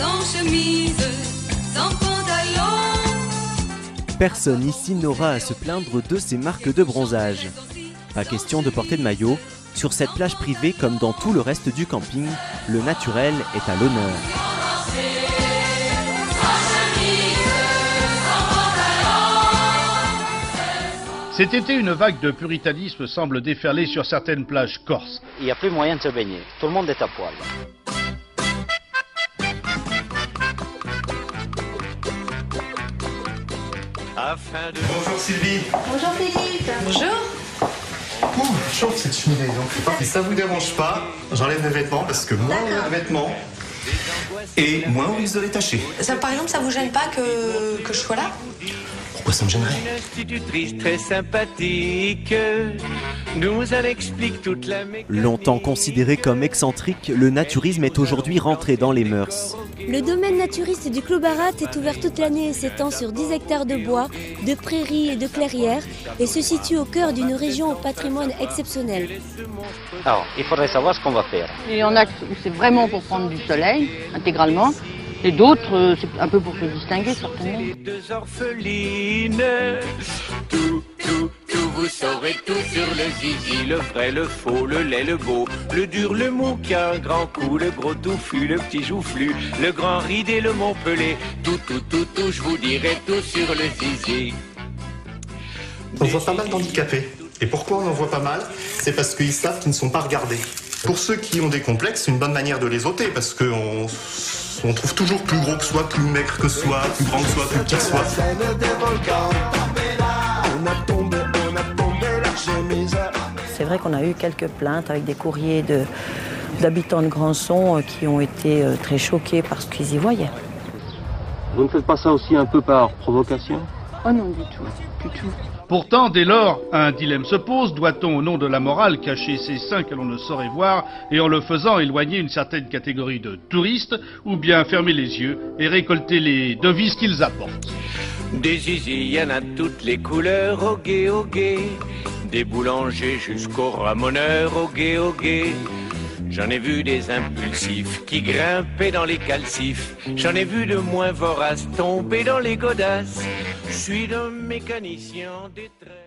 sans chemise, sans pantalon. Personne ici n'aura à se plaindre de ces marques de bronzage. Pas question de porter de maillot. Sur cette plage privée, comme dans tout le reste du camping, le naturel est à l'honneur. Cet été, une vague de puritanisme semble déferler sur certaines plages corses. Il n'y a plus moyen de se baigner. Tout le monde est à poil. Bonjour Sylvie. Bonjour Philippe. Bonjour. Ouh, chauffe cette cheminée. Donc, si ça vous dérange pas, j'enlève mes vêtements parce que moins on a de vêtements et moins on risque de les tacher. Ça, par exemple, ça vous gêne pas que je sois là? Pourquoi ça me gênerait? Une institutrice très sympathique nous en explique toute la mécanique. Longtemps considéré comme excentrique, le naturisme est aujourd'hui rentré dans les mœurs. Le domaine naturiste du Clos Barat est ouvert toute l'année et s'étend sur 10 hectares de bois, de prairies et de clairières et se situe au cœur d'une région au patrimoine exceptionnel. Alors, il faudrait savoir ce qu'on va faire. Il y en a où c'est vraiment pour prendre du soleil, intégralement, et d'autres, c'est un peu pour se distinguer, certainement. Les deux orphelines, tout, vous saurez tout sur le zizi, le vrai, le faux, le laid, le beau, le dur, le mou qui a un grand coup, le gros touffu, le petit joufflu, le grand ridé, le montpelé, tout, je vous dirai tout sur le zizi. On voit pas mal d'handicapés. Et pourquoi on en voit pas mal? C'est parce qu'ils savent qu'ils ne sont pas regardés. Pour ceux qui ont des complexes, c'est une bonne manière de les ôter parce qu'on trouve toujours plus gros que soi, plus maigre que soi, plus grand que soi, plus petit que soi. C'est vrai qu'on a eu quelques plaintes avec des courriers d'habitants de Grandson qui ont été très choqués par ce qu'ils y voyaient. Vous ne faites pas ça aussi un peu par provocation? Oh non, du tout. Pourtant, dès lors, un dilemme se pose. Doit-on, au nom de la morale, cacher ces seins que l'on ne saurait voir et en le faisant éloigner une certaine catégorie de touristes, ou bien fermer les yeux et récolter les devises qu'ils apportent? Des zizi, il y en a toutes les couleurs, au gai, des boulangers jusqu'aux ramoneurs, au gai. J'en ai vu des impulsifs qui grimpaient dans les calcifs. J'en ai vu de moins voraces tomber dans les godasses. Je suis un mécanicien en détresse.